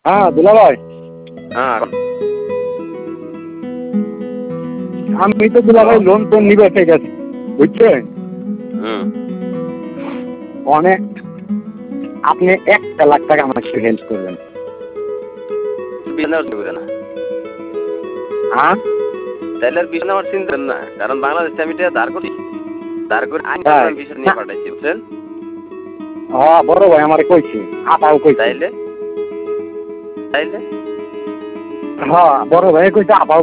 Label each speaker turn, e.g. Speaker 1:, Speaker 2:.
Speaker 1: হ্যাঁ দুলা ভাই,
Speaker 2: হ্যাঁ
Speaker 1: আমি তো দুলা ভাই লোন টোন নিবে ঠিক আছে, বুঝছেন? অনেক, আপনি 1 লাখ টাকা আমার একটু হেল্প করবেন।
Speaker 2: না
Speaker 1: হ্যাঁ
Speaker 2: তাহলে আর বিষয় আমার চিন্তা না, কারণ বাংলাদেশে আমি ধার করি, ধার করে আমি বিষয় নিয়ে পাঠাইছি, বুঝছেন?
Speaker 1: হ্যাঁ বড় ভাই আমার কইছে, আপাও কইছে।
Speaker 2: তাইলে তাইলে
Speaker 1: হ্যাঁ বড় ভাই কইছে, আপাও